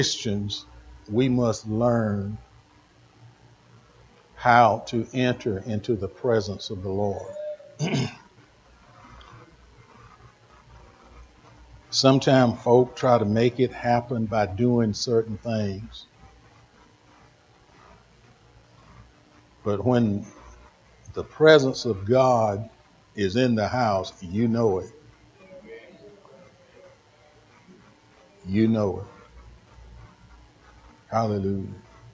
Christians, we must learn how to enter into the presence of the Lord. Sometimes folk try to make it happen by doing certain things, but when the presence of God is in the house, you know it. You know it. Hallelujah.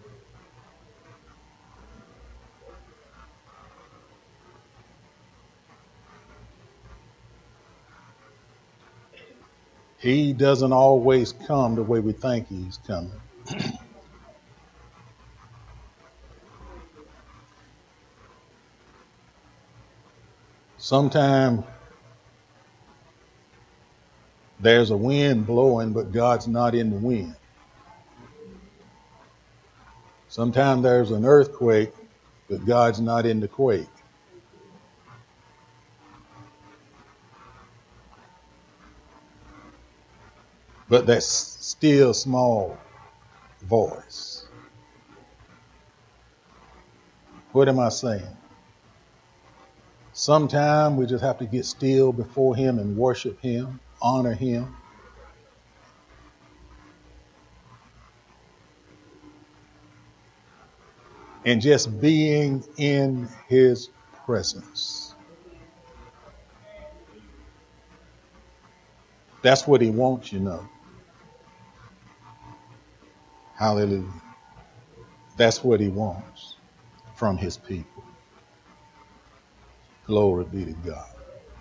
He doesn't always come the way we think he's coming. Sometimes there's a wind blowing, but God's not in the wind. Sometimes there's an earthquake, but God's not in the quake. But that still small voice. What am I saying? Sometimes we just have to get still before him and worship him, honor him. And just being in his presence. That's what he wants, you know. Hallelujah. That's what he wants from his people. Glory be to God.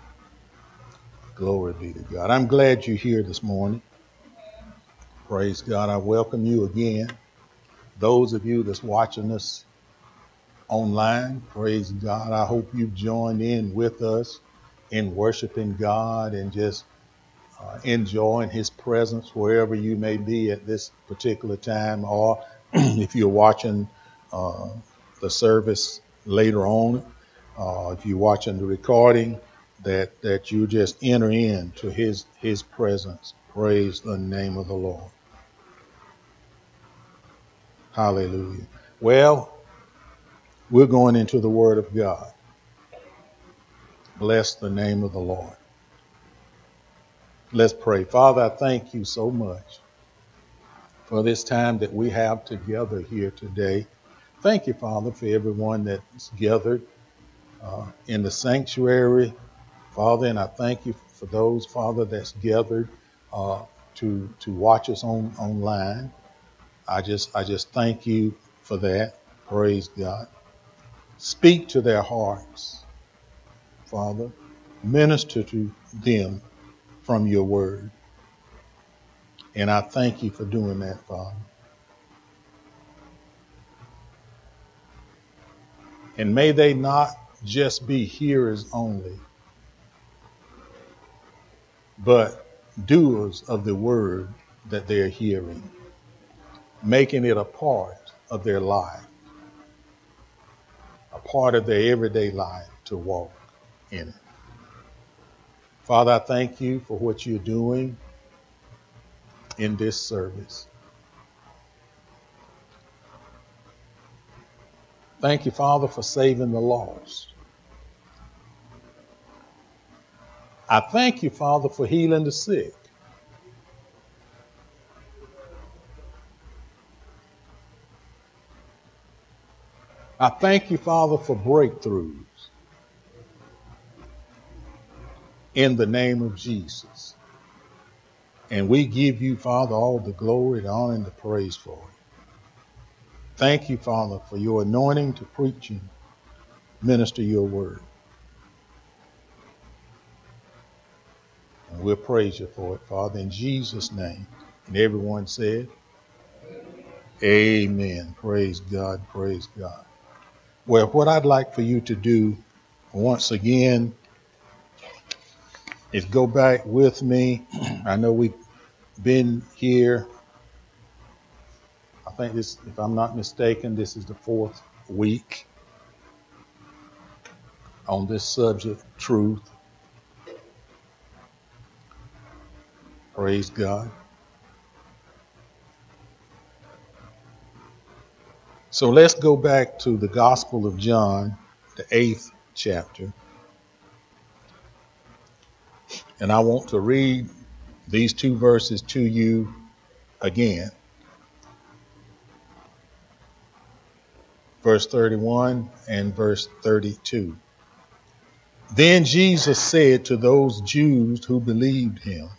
Glory be to God. I'm glad you're here this morning. Praise God. I welcome you again. Those of you that's watching us online, praise God. I hope you've joined in with us in worshiping God and just enjoying his presence wherever you may be at this particular time, or if you're watching the service later on, if you're watching the recording, that you just enter into his presence. Praise the name of the Lord. Hallelujah. Well, we're going into the Word of God. Bless the name of the Lord. Let's pray. Father, I thank you so much for this time that we have together here today. Thank you, Father, for everyone that's gathered in the sanctuary, Father, and I thank you for those, Father, that's gathered to watch us online. I just thank you for that. Praise God. Speak to their hearts, Father. Minister to them from your word. And I thank you for doing that, Father. And may they not just be hearers only, but doers of the word that they're hearing, making it a part of their life, a part of their everyday life to walk in it. Father, I thank you for what you're doing in this service. Thank you, Father, for saving the lost. I thank you, Father, for healing the sick. I thank you, Father, for breakthroughs in the name of Jesus. And we give you, Father, all the glory, the honor, and the praise for it. Thank you, Father, for your anointing to preach and minister your word. And we'll praise you for it, Father, in Jesus' name. And everyone said, amen. Praise God, praise God. Well, what I'd like for you to do once again is go back with me. I know we've been here. I think this, if I'm not mistaken, this is the 4th week on this subject, truth. Praise God. So let's go back to the Gospel of John, the 8th chapter. And I want to read these two verses to you again. Verse 31 and verse 32. Then Jesus said to those Jews who believed him,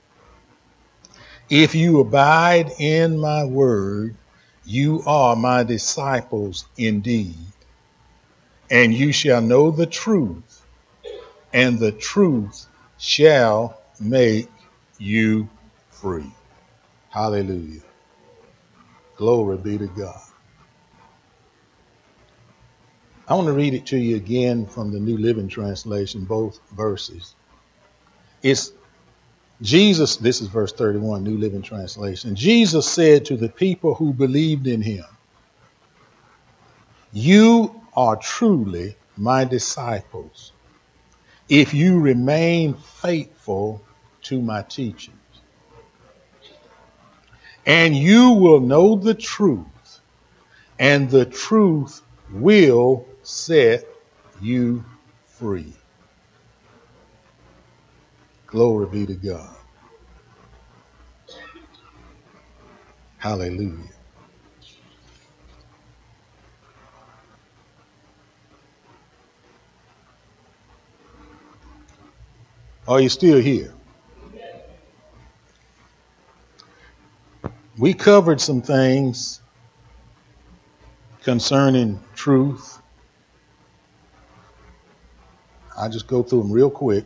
"If you abide in my word, you are my disciples indeed, and you shall know the truth, and the truth shall make you free." Hallelujah. Glory be to God. I want to read it to you again from the New Living Translation, both verses. It's Jesus, this is verse 31, New Living Translation. Jesus said to the people who believed in him, "You are truly my disciples if you remain faithful to my teachings. And you will know the truth, and the truth will set you free." Glory be to God. Hallelujah. Are you still here? We covered some things concerning truth. I'll just go through them real quick.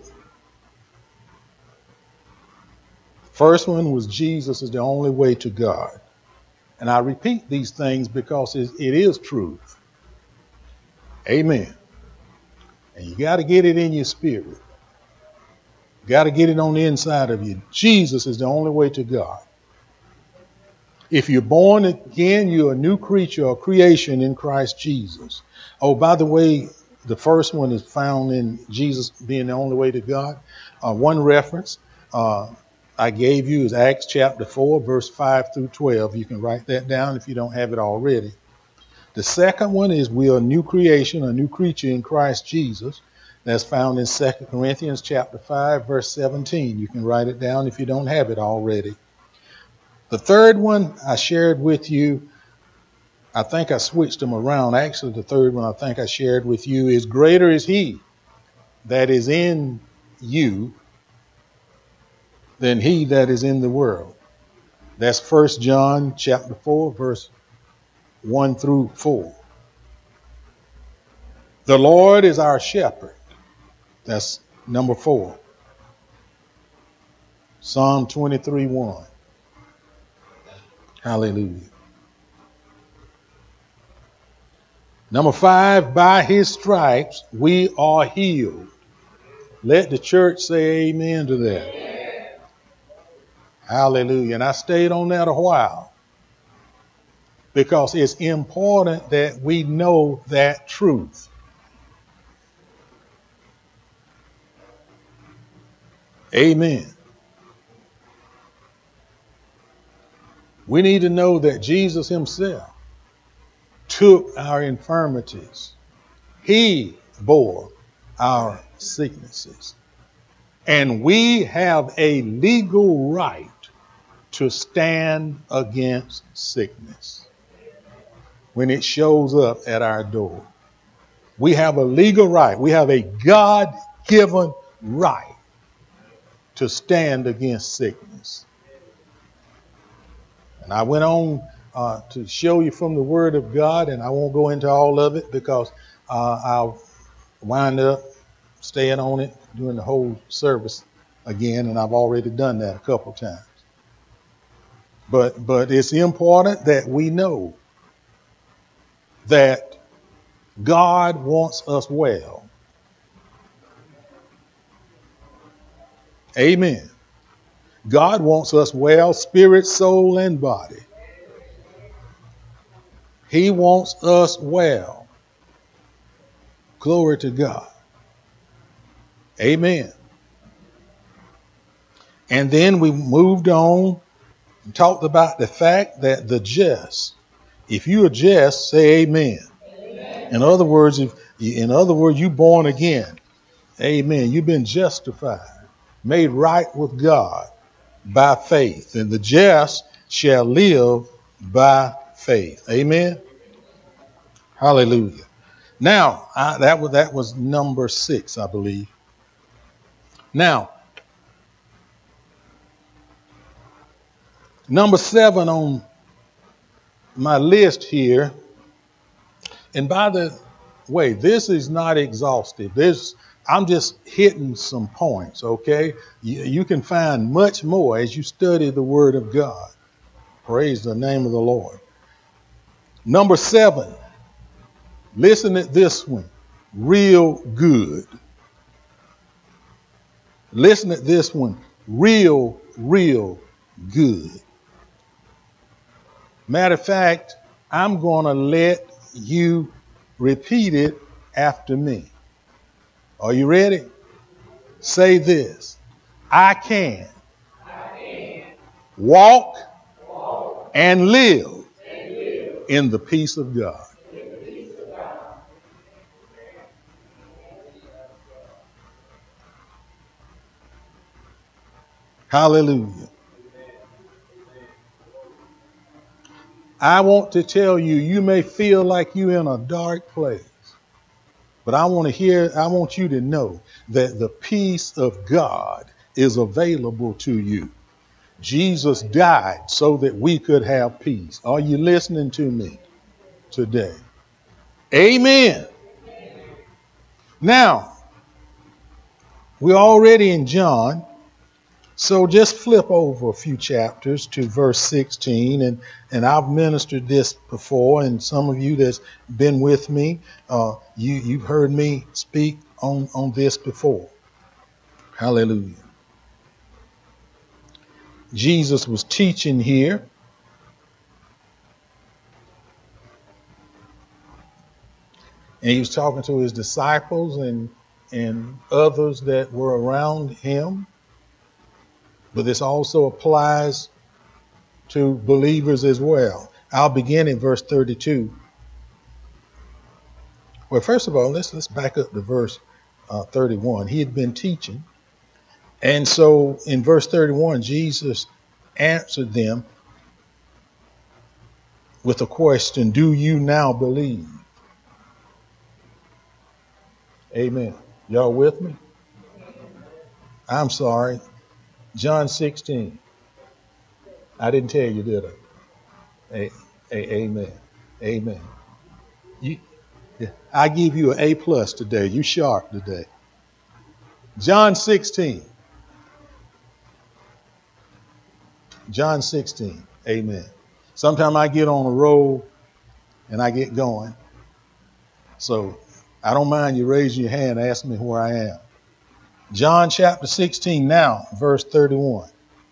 First one was Jesus is the only way to God. And I repeat these things because it is truth. Amen. And you got to get it in your spirit. You got to get it on the inside of you. Jesus is the only way to God. If you're born again, you're a new creature or creation in Christ Jesus. Oh, by the way, the first one is found in Jesus being the only way to God. One reference I gave you is Acts chapter 4, verse 5 through 12. You can write that down if you don't have it already. The second one is we are a new creation, a new creature in Christ Jesus. That's found in 2 Corinthians chapter 5, verse 17. You can write it down if you don't have it already. The third one I shared with you, I think I switched them around. Actually, the third one I think I shared with you is greater is he that is in you than he that is in the world. That's 1 John chapter 4, verse 1 through 4. The Lord is our shepherd. That's number 4. Psalm 23:1. Hallelujah. Number 5, by his stripes we are healed. Let the church say amen to that. Amen. Hallelujah. And I stayed on that a while because it's important that we know that truth. Amen. We need to know that Jesus himself took our infirmities. He bore our sicknesses. And we have a legal right to stand against sickness when it shows up at our door. We have a legal right. We have a God-given right to stand against sickness. And I went on to show you from the Word of God, and I won't go into all of it because I'll wind up staying on it during the whole service again, and I've already done that a couple times. But it's important that we know that God wants us well. Amen. God wants us well, spirit, soul, and body. He wants us well. Glory to God. Amen. And then we moved on and talked about the fact that the just If you are just, say amen. In other words, you born again. Amen. You've been justified, made right with God by faith, and the just shall live by faith. Amen. Hallelujah. Now, that was number 6, I believe. Now, number 7 on my list here, and by the way, this is not exhaustive. I'm just hitting some points, okay? You can find much more as you study the Word of God. Praise the name of the Lord. Number 7, listen at this one. Real good. Listen at this one. Real good. Matter of fact, I'm going to let you repeat it after me. Are you ready? Say this. I can walk and live in the peace of God. Hallelujah. I want to tell you, you may feel like you're in a dark place, but I want you to know that the peace of God is available to you. Jesus died so that we could have peace. Are you listening to me today? Amen. Now, we're already in John, so just flip over a few chapters to verse 16, and I've ministered this before, and some of you that's been with me, you've heard me speak on this before. Hallelujah. Jesus was teaching here, and he was talking to his disciples and others that were around him. But this also applies to believers as well. I'll begin in verse 32. Well, first of all, let's back up to verse 31. He had been teaching. And so in verse 31, Jesus answered them with a question, do you now believe? Amen. Y'all with me? I'm sorry. John 16. I didn't tell you, did I? Amen. Amen. I give you an A plus today. You sharp today. John 16. John 16. Amen. Sometimes I get on a roll and I get going. So I don't mind you raising your hand and asking me where I am. John chapter 16 now, verse 31.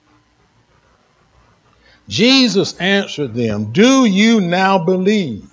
Jesus answered them, do you now believe?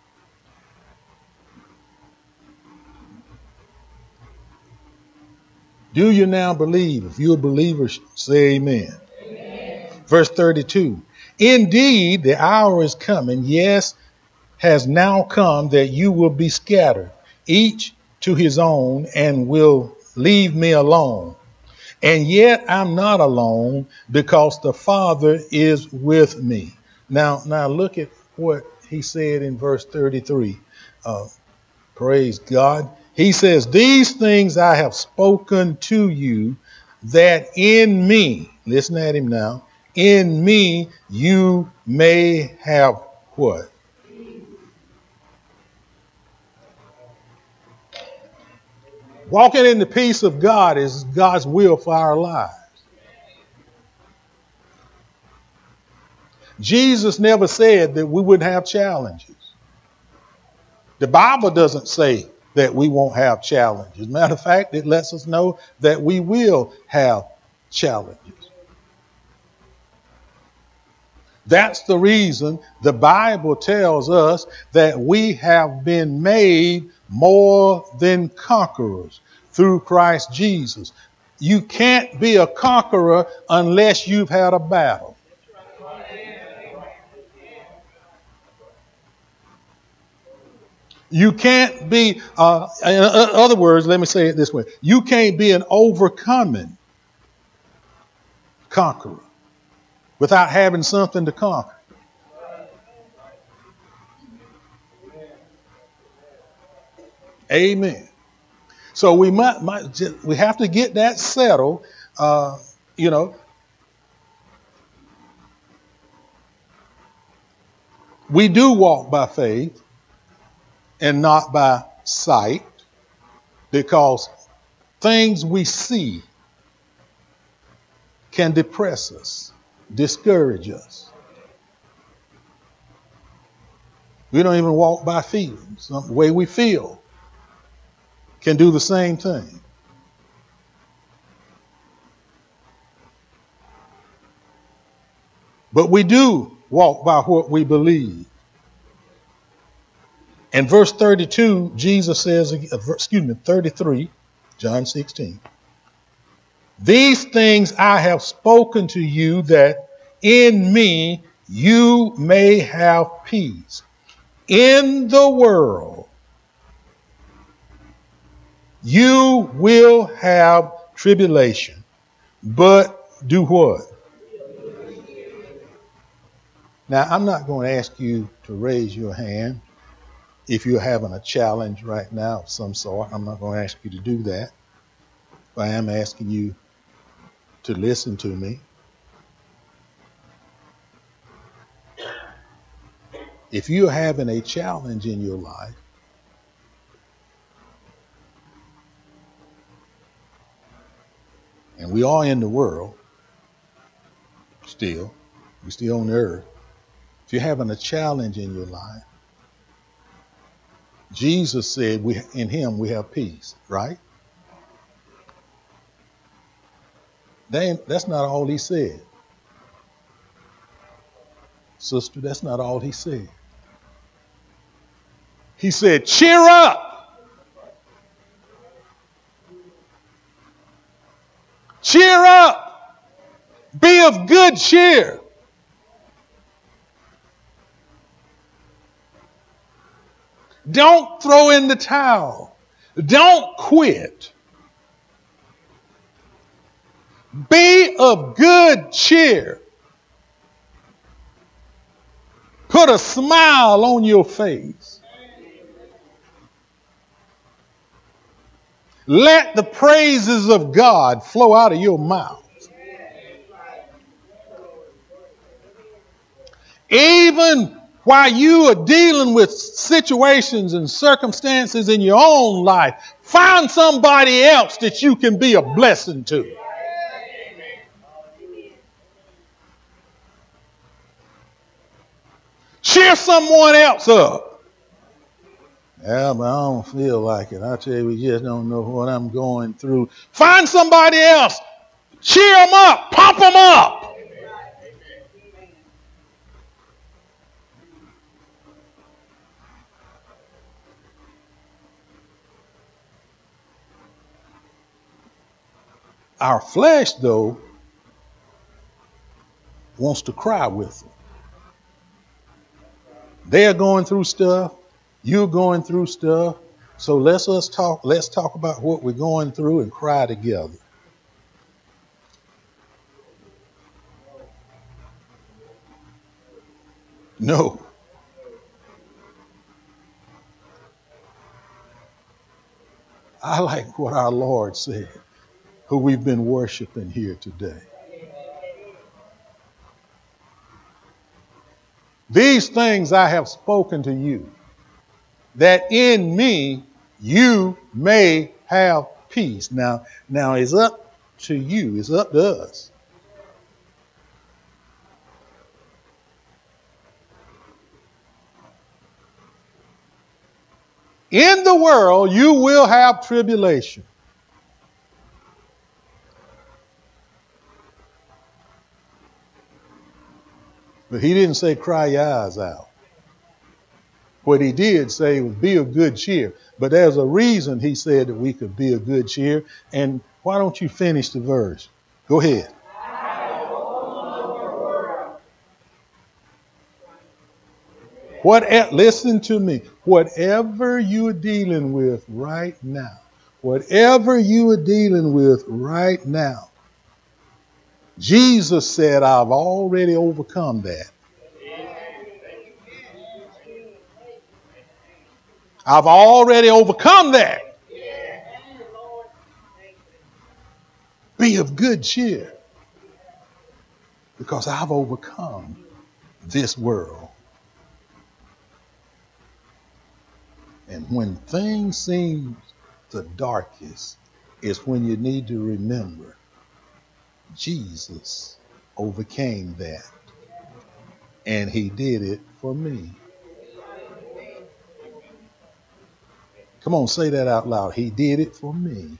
Do you now believe? If you're a believer, say amen. Amen. Verse 32. Indeed, the hour is coming, yes, has now come, that you will be scattered, each to his own, and will leave me alone. And yet I'm not alone, because the Father is with me. Now look at what he said in verse 33. Praise God. He says, these things I have spoken to you, that in me, listen at him now, in me you may have what? Walking in the peace of God is God's will for our lives. Jesus never said that we wouldn't have challenges. The Bible doesn't say that we won't have challenges. As a matter of fact, it lets us know that we will have challenges. That's the reason the Bible tells us that we have been made more than conquerors through Christ Jesus. You can't be a conqueror unless you've had a battle. You can't be, in other words, let me say it this way. You can't be an overcoming conqueror without having something to conquer. Amen. So we we have to get that settled. You know, we do walk by faith and not by sight, because things we see can depress us, discourage us. We don't even walk by feelings. The way we feel can do the same thing. But we do walk by what we believe. In verse 32, Jesus says, 33, John 16. These things I have spoken to you, that in me you may have peace. In the world you will have tribulation, but do what? Now, I'm not going to ask you to raise your hand if you're having a challenge right now of some sort. I'm not going to ask you to do that. But I am asking you to listen to me. If you're having a challenge in your life, and we are in the world still, we're still on the earth. If you're having a challenge in your life, Jesus said in him we have peace, right? That's not all he said. Sister, that's not all he said. He said, cheer up. Cheer up. Be of good cheer. Don't throw in the towel. Don't quit. Be of good cheer. Put a smile on your face. Let the praises of God flow out of your mouth. Even while you are dealing with situations and circumstances in your own life, find somebody else that you can be a blessing to. Cheer someone else up. Yeah, but I don't feel like it. I tell you, we just don't know what I'm going through. Find somebody else. Cheer them up. Pump them up. Our flesh, though, wants to cry with them. They're going through stuff. You're going through stuff. So let's talk about what we're going through and cry together. No. I like what our Lord said, who we've been worshiping here today. These things I have spoken to you, that in me you may have peace. Now it's up to you. It's up to us. In the world you will have tribulation. But he didn't say cry your eyes out. What he did say was be of good cheer. But there's a reason he said that we could be of good cheer. And why don't you finish the verse? Go ahead. Listen to me. Whatever you're dealing with right now, whatever you are dealing with right now, Jesus said, I've already overcome that. I've already overcome that. Be of good cheer, because I've overcome this world. And when things seem the darkest is when you need to remember Jesus overcame that. And he did it for me. Come on, say that out loud. He did it for me.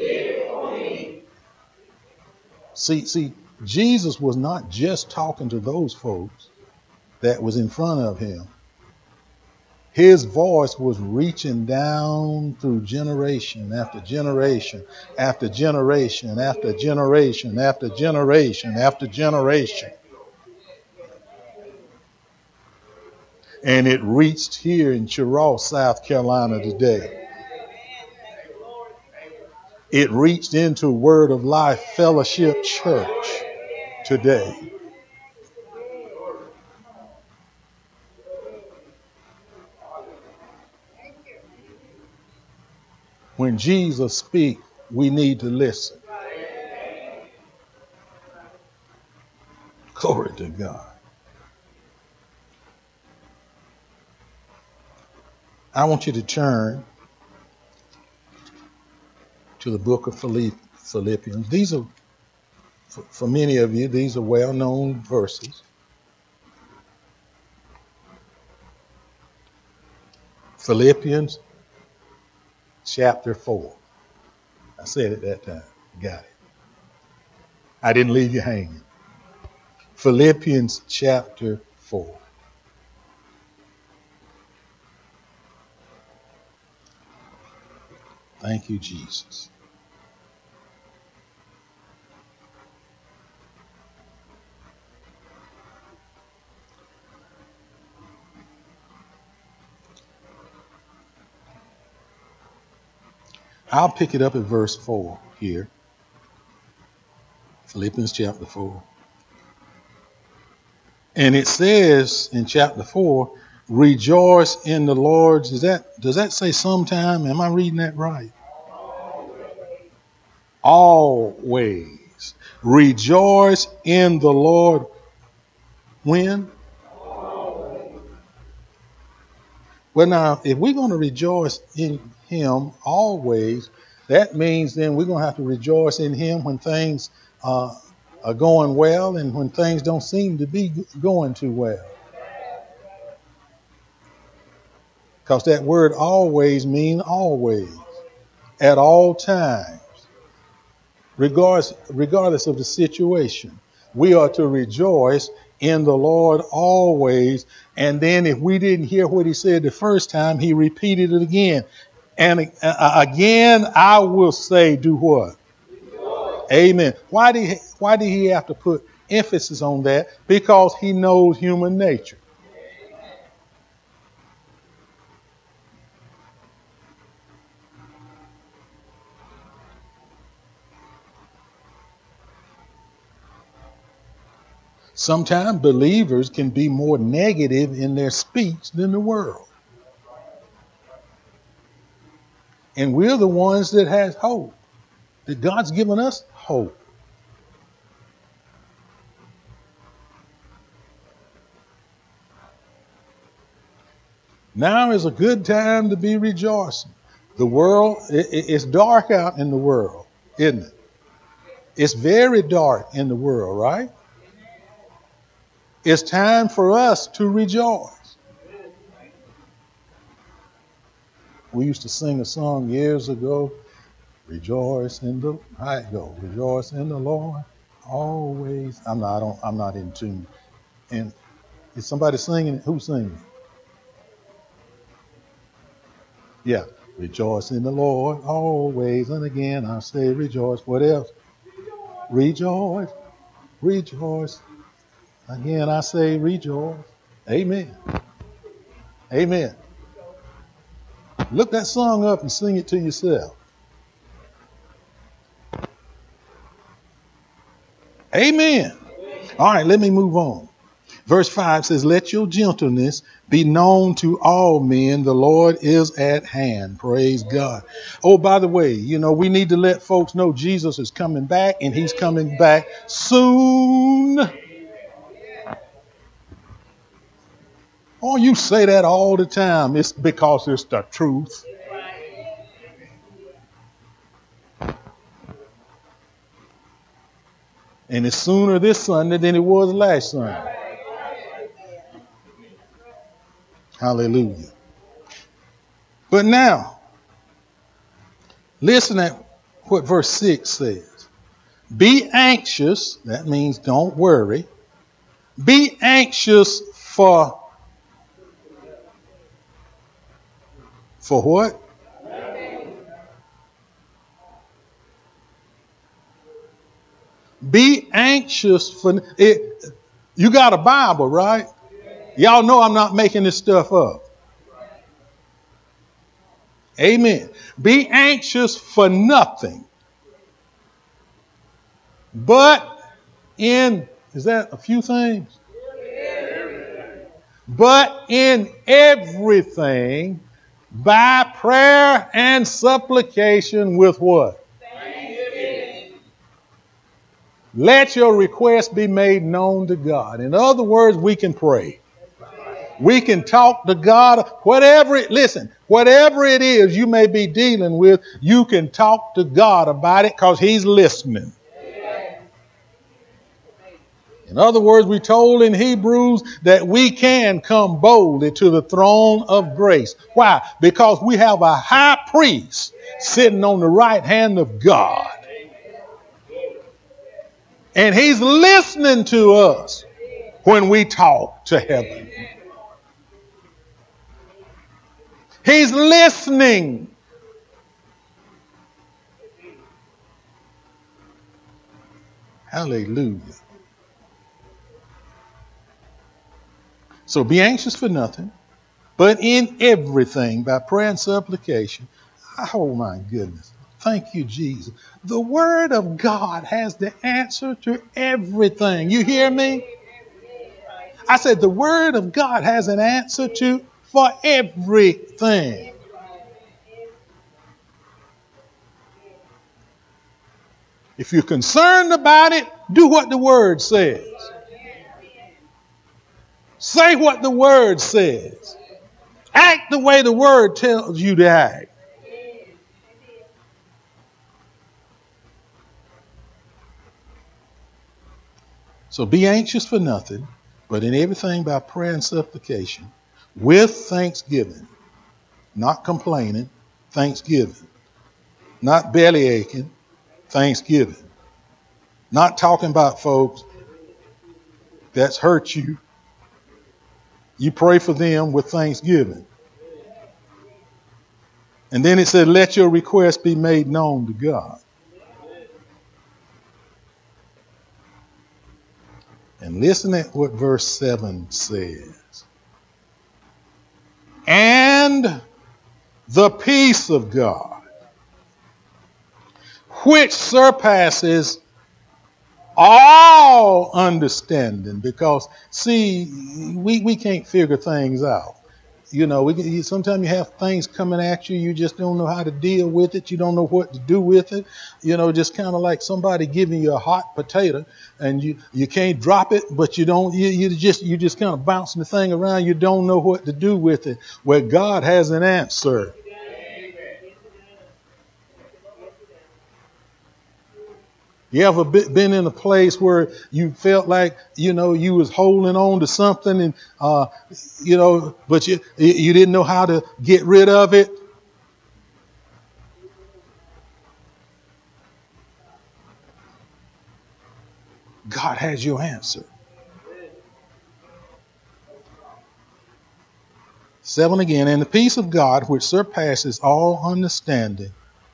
See, Jesus was not just talking to those folks that was in front of him. His voice was reaching down through generation after generation after generation after generation after generation after generation. And it reached here in Cheraw, South Carolina today. It reached into Word of Life Fellowship Church today. When Jesus speaks, we need to listen. Glory to God. I want you to turn to the book of Philippians. These are, for many of you, these are well-known verses. Philippians chapter 4. I said it that time. Got it. I didn't leave you hanging. Philippians chapter 4. Thank you, Jesus. I'll pick it up at verse 4 here. Philippians chapter 4. And it says in chapter 4, rejoice in the Lord. Does that say sometime? Am I reading that right? Always. Rejoice in the Lord. When? Well, now, if we're going to rejoice in him always, that means then we're going to have to rejoice in him when things are going well and when things don't seem to be going too well. Because that word always means always, at all times, regardless of the situation. We are to rejoice in the Lord always. And then if we didn't hear what he said the first time, he repeated it again. And again, I will say, do what? Amen. Why did he have to put emphasis on that? Because he knows human nature. Sometimes believers can be more negative in their speech than the world. And we're the ones that has hope. That God's given us hope. Now is a good time to be rejoicing. The world, it's dark out in the world, isn't it? It's very dark in the world, right? It's time for us to rejoice. We used to sing a song years ago. Rejoice in the, how it go? Rejoice in the Lord always. I'm not in tune. And is somebody singing it? Who's singing it? Yeah. Rejoice in the Lord always. And again, I say rejoice. What else? Rejoice. Rejoice. Again, I say rejoice. Amen. Amen. Look that song up and sing it to yourself. Amen. All right, let me move on. Verse 5 says, let your gentleness be known to all men. The Lord is at hand. Praise God. Oh, by the way, we need to let folks know Jesus is coming back, and he's coming back soon. Oh, you say that all the time. It's because it's the truth. And it's sooner this Sunday than it was last Sunday. Hallelujah. But now, listen at what verse 6 says. Be anxious, that means don't worry. Be anxious for what? Be anxious for it. You got a Bible, right? Y'all know I'm not making this stuff up. Amen. Be anxious for nothing. But is that a few things? But in everything, by prayer and supplication with what? Thanksgiving. Let your request be made known to God. In other words, we can pray. We can talk to God. Whatever it is you may be dealing with, you can talk to God about it because he's listening. In other words, we're told in Hebrews that we can come boldly to the throne of grace. Why? Because we have a high priest sitting on the right hand of God. And he's listening to us when we talk to heaven. He's listening. Hallelujah. So be anxious for nothing, but in everything, by prayer and supplication. Oh my goodness. Thank you, Jesus. The Word of God has the answer to everything. You hear me? I said the Word of God has an answer for everything. If you're concerned about it, do what the Word says. Say what the Word says. Act the way the Word tells you to act. So be anxious for nothing, but in everything by prayer and supplication, with thanksgiving, not complaining, thanksgiving, not belly aching, thanksgiving, not talking about folks that's hurt you. You pray for them with thanksgiving. And then it said, let your request be made known to God. And listen at what verse 7 says. And the peace of God, which surpasses all understanding, because, see, we can't figure things out. Sometimes you have things coming at you. You just don't know how to deal with it. You don't know what to do with it. Just kind of like somebody giving you a hot potato and you can't drop it, but you just kind of bouncing the thing around. You don't know what to do with it. Where God has an answer. You ever been in a place where you felt like, you was holding on to something and, but you didn't know how to get rid of it? God has your answer. 7 again, and the peace of God, which surpasses all understanding,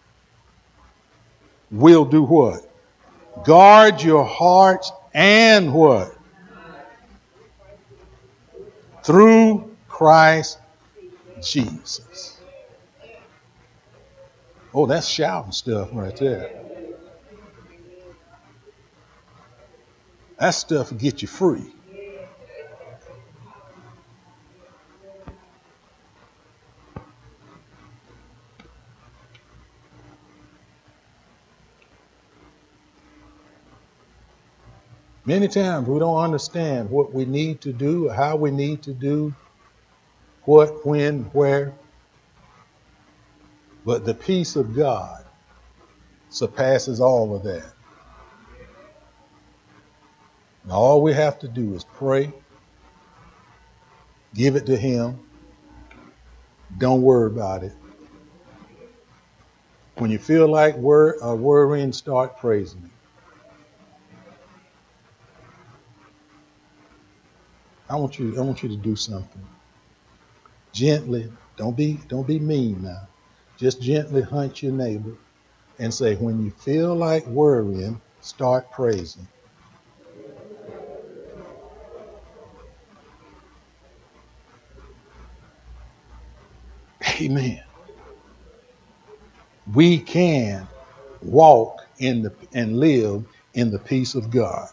will do what? Guard your hearts and what? Through Christ Jesus. Oh, that's shouting stuff right there. That stuff will get you free. Many times we don't understand what we need to do, how we need to do, what, when, where. But the peace of God surpasses all of that. And all we have to do is pray, give it to Him, don't worry about it. When you feel like worrying, start praising Him. I want you to do something. Gently, don't be mean now. Just gently hunt your neighbor and say, when you feel like worrying, start praising. Amen. We can walk and live in the peace of God.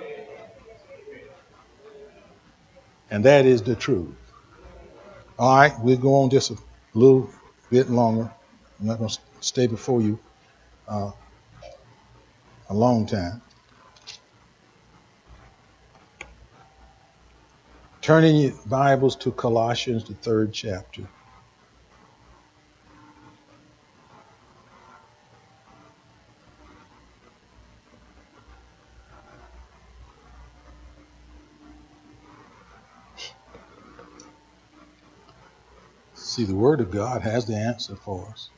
And that is the truth. All right, we'll go on just a little bit longer. I'm not going to stay before you a long time. Turning your Bibles to Colossians, the 3rd chapter. See, the Word of God has the answer for us.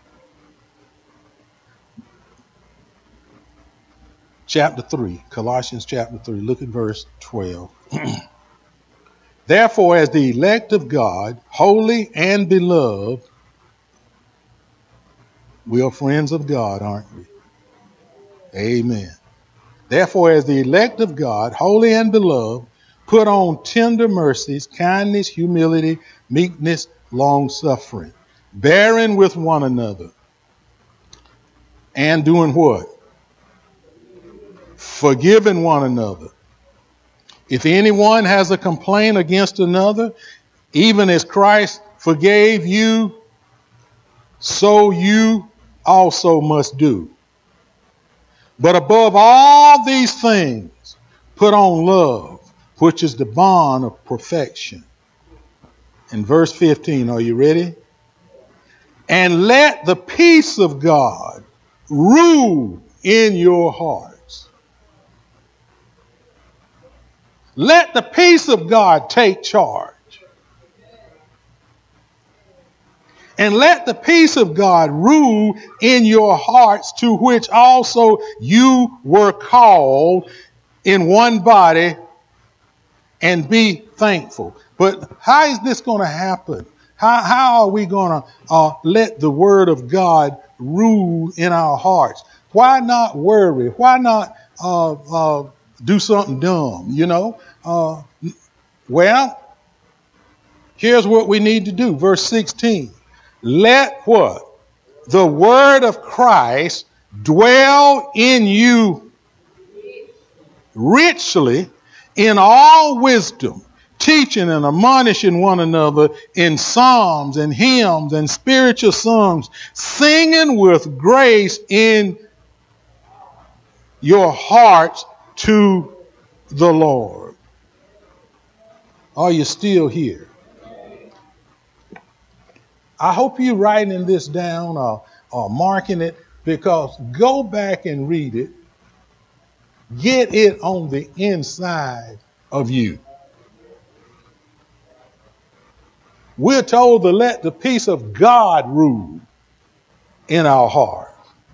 Chapter 3, Colossians chapter 3, look at verse 12. Therefore, as the elect of God, holy and beloved, we are friends of God, aren't we? Amen. Therefore, as the elect of God, holy and beloved, put on tender mercies, kindness, humility, meekness, long-suffering, bearing with one another, and doing what? Forgiving one another. If anyone has a complaint against another, even as Christ forgave you, so you also must do. But above all these things, put on love, which is the bond of perfection. In verse 15, are you ready? And let the peace of God rule in your hearts. Let the peace of God take charge. And let the peace of God rule in your hearts, to which also you were called in one body, and be thankful. But how is this going to happen? How are we going to let the word of God rule in our hearts? Why not worry? Why not do something dumb? Well, here's what we need to do. Verse 16. Let what? The word of Christ dwell in you richly in all wisdom, teaching and admonishing one another in psalms and hymns and spiritual songs, singing with grace in your hearts to the Lord. Are you still here? I hope you're writing this down or marking it, because go back and read it. Get it on the inside of you. We're told to let the peace of God rule in our hearts.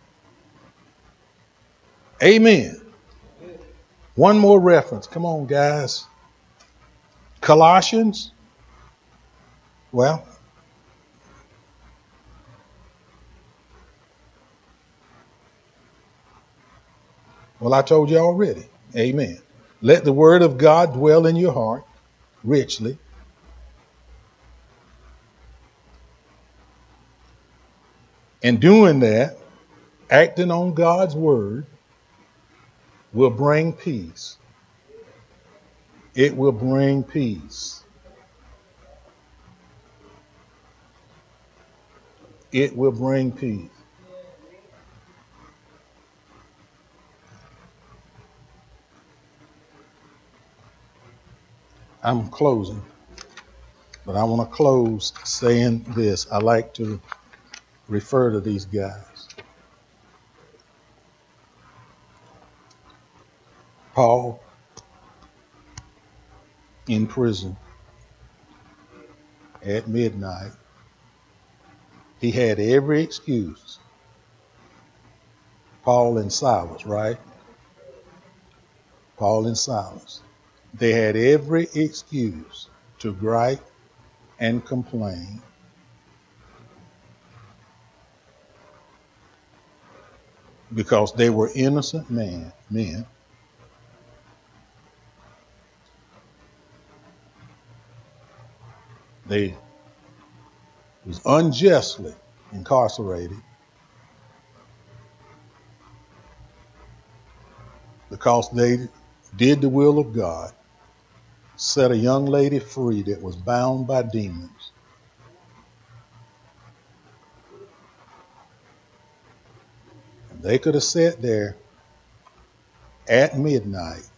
Amen. One more reference. Come on, guys. Colossians. Well, I told you already. Amen. Let the word of God dwell in your heart richly. And doing that, acting on God's word, will bring peace. It will bring peace. It will bring peace. I'm closing, but I want to close saying this. I like to refer to these guys. Paul in prison at midnight. He had every excuse. Paul and Silas, right? Paul and Silas. They had every excuse to gripe and complain because they were innocent men. They was unjustly incarcerated because they did the will of God, set a young lady free that was bound by demons. And they could have sat there at midnight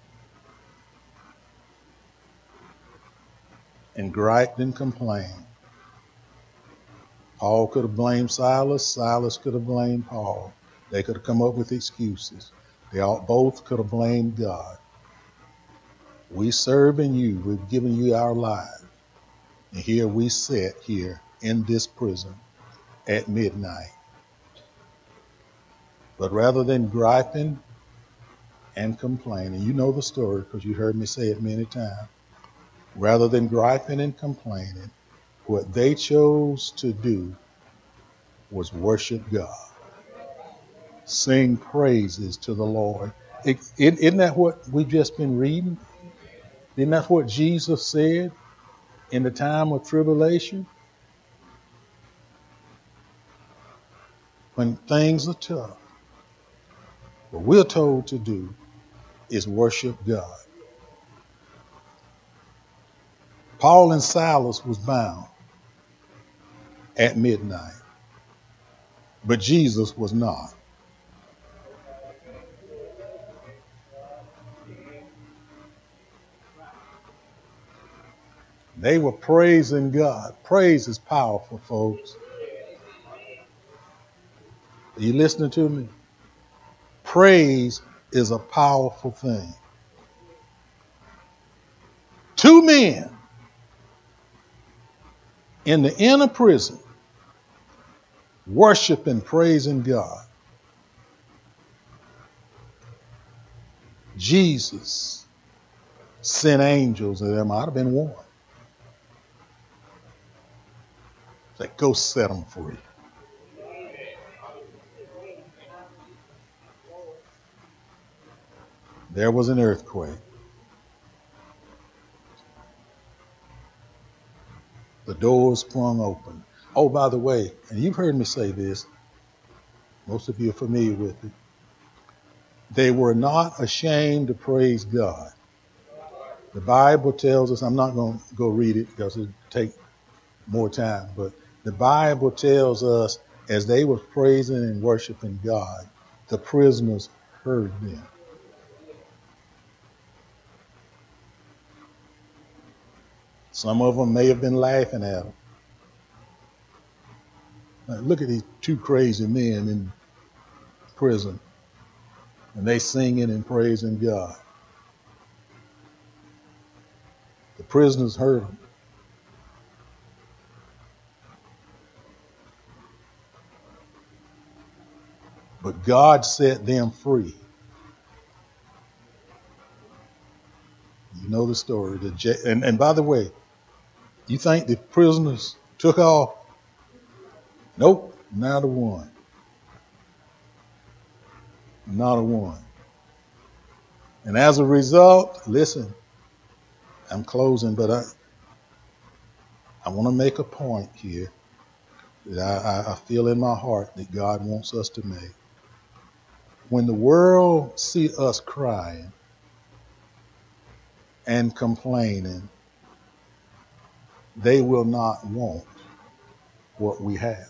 and griped and complained. Paul could have blamed Silas. Silas could have blamed Paul. They could have come up with excuses. They both could have blamed God. We serving you. We've given you our lives. And here we sit here in this prison at midnight. But rather than griping and complaining, you know the story because you heard me say it many times. Rather than griping and complaining, what they chose to do was worship God. Sing praises to the Lord. Isn't that what we've just been reading? Isn't that what Jesus said in the time of tribulation? When things are tough, what we're told to do is worship God. Paul and Silas was bound at midnight, but Jesus was not. They were praising God. Praise is powerful, folks. Are you listening to me? Praise is a powerful thing. Two men in the inner prison worshiping, praising God. Jesus sent angels, and there might have been one. Say, go set them free. There was an earthquake. The doors sprung open. Oh, by the way, and you've heard me say this, most of you are familiar with it. They were not ashamed to praise God. The Bible tells us, I'm not going to go read it because it'll take more time, but the Bible tells us as they were praising and worshiping God, the prisoners heard them. Some of them may have been laughing at them. Now, look at these two crazy men in prison, and they singing and praising God. The prisoners heard them. But God set them free. You know the story. And by the way, you think the prisoners took off? Nope, not a one. Not a one. And as a result, listen, I'm closing, but I want to make a point here. that I feel in my heart that God wants us to make. When the world see us crying and complaining, they will not want what we have.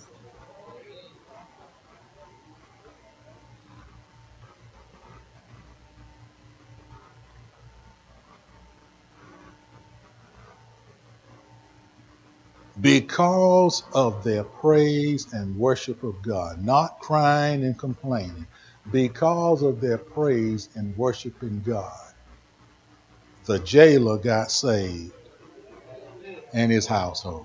Because of their praise and worship of God, not crying and complaining, because of their praise and worshiping God, the jailer got saved and his household.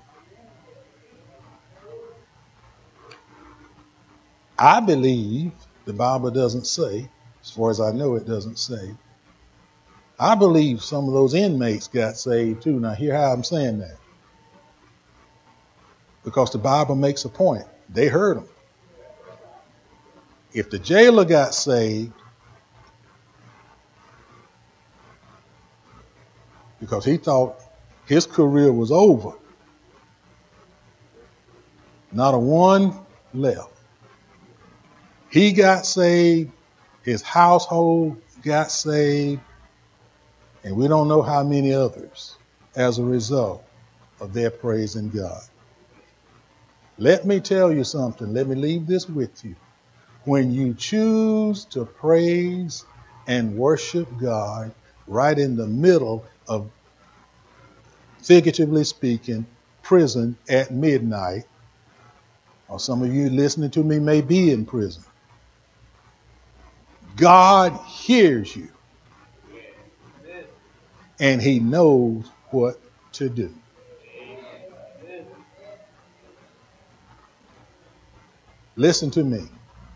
I believe the Bible doesn't say, as far as I know, it doesn't say. I believe some of those inmates got saved too. Now, hear how I'm saying that. Because the Bible makes a point. They heard him. If the jailer got saved because he thought his career was over, not a one left. He got saved, his household got saved, and we don't know how many others as a result of their praising God. Let me tell you something. Let me leave this with you. When you choose to praise and worship God right in the middle of, figuratively speaking, prison at midnight, or some of you listening to me may be in prison, God hears you and he knows what to do. Listen to me.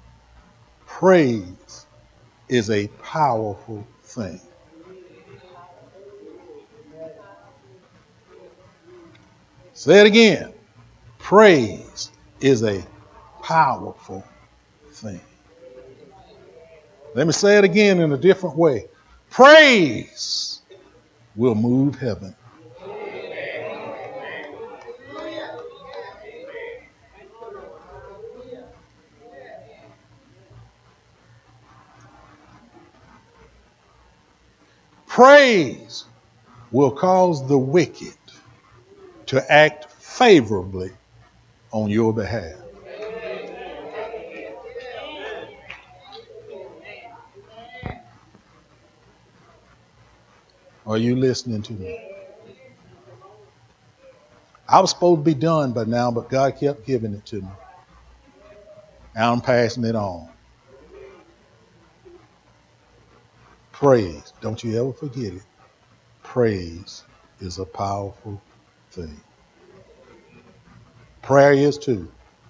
Praise is a powerful thing. Say it again. Praise is a powerful thing. Let me say it again in a different way. Praise will move heaven. Praise will cause the wicked to act favorably on your behalf. Are you listening to me? I was supposed to be done by now, but God kept giving it to me. Now I'm passing it on. Praise, don't you ever forget it. Praise is a powerful thing. Prayer is too.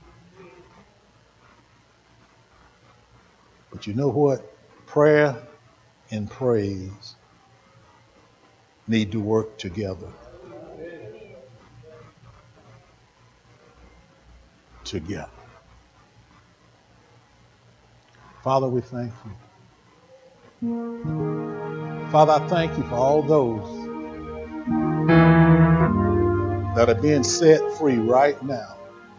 But you know what? Prayer and praise need to work together. Together. Father, we thank you. Father, I thank you for all those that are being set free right now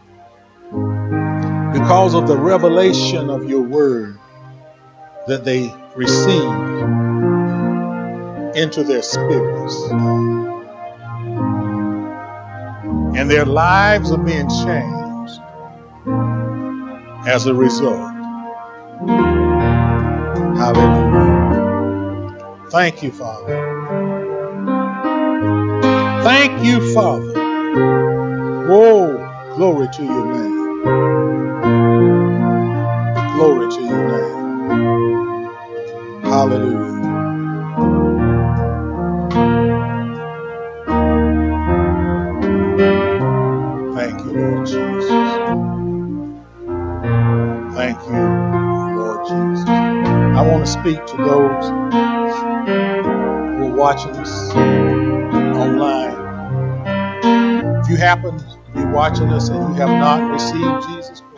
because of the revelation of your word that they received into their spirits. And their lives are being changed as a result. Hallelujah. Thank you, Father. Thank you, Father. Whoa, glory to your name. Glory to your name. Hallelujah. Thank you, Lord Jesus. Thank you, Lord Jesus. I want to speak to those who are watching us online. If you happen to be watching us and you have not received Jesus